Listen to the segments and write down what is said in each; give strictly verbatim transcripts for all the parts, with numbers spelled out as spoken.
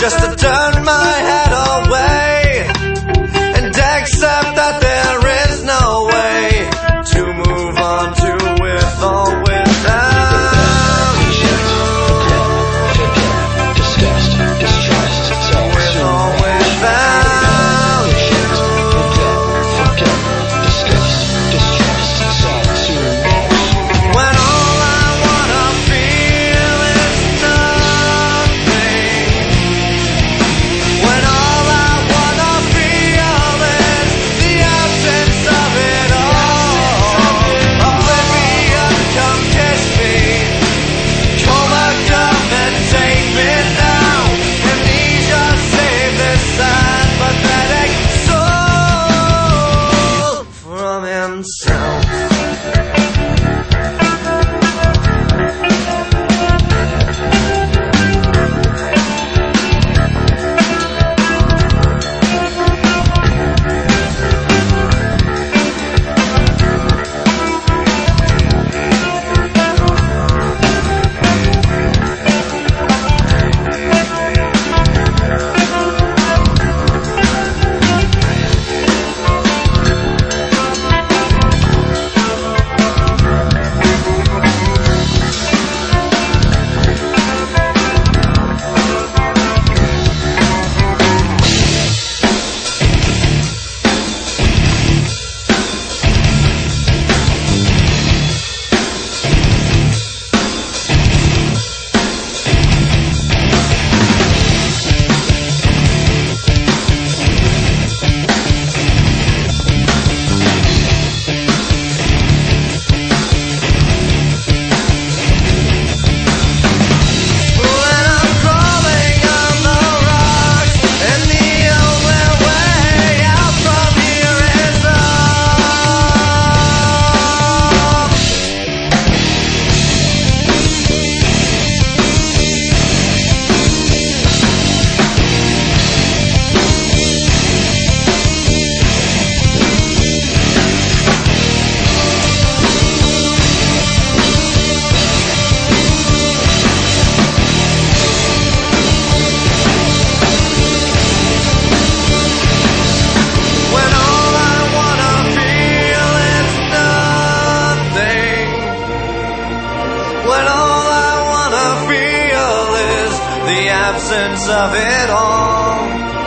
just to turn my head away and accept that there is no way to move on to with or without you. Disgust, distrust, with or without you. Forget, disgust, distrust, when all I wanna feel is nothing. When all I wanna feel is the absence of it all. Oblivion, come kiss me. Coma, come and take me now. Amnesia, save this sad, pathetic soul from himself. Of it all.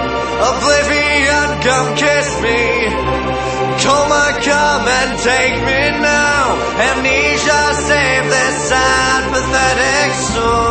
Oblivion, come kiss me. Coma, come and take me now. Amnesia, save this sad, pathetic soul.